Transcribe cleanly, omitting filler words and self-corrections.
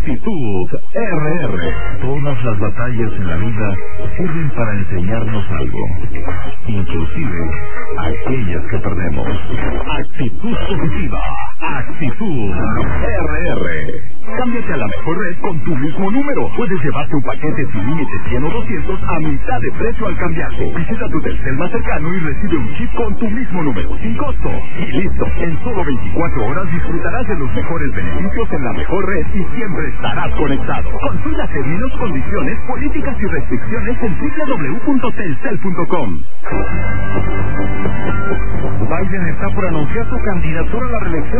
Actitud RR. Todas las batallas en la vida sirven para enseñarnos algo, inclusive aquellas que perdemos. Actitud positiva. Actitud RR. Cámbiate a la mejor red con tu mismo número. Puedes llevarte un paquete sin límites 100 o 200 a mitad de precio al cambiarte. Visita tu Telcel más cercano y recibe un chip con tu mismo número, sin costo. Y listo, en solo 24 horas disfrutarás de los mejores beneficios en la mejor red y siempre estarás conectado. Consulta términos, condiciones, políticas y restricciones en www.telcel.com. Biden está por anunciar su candidatura a la reelección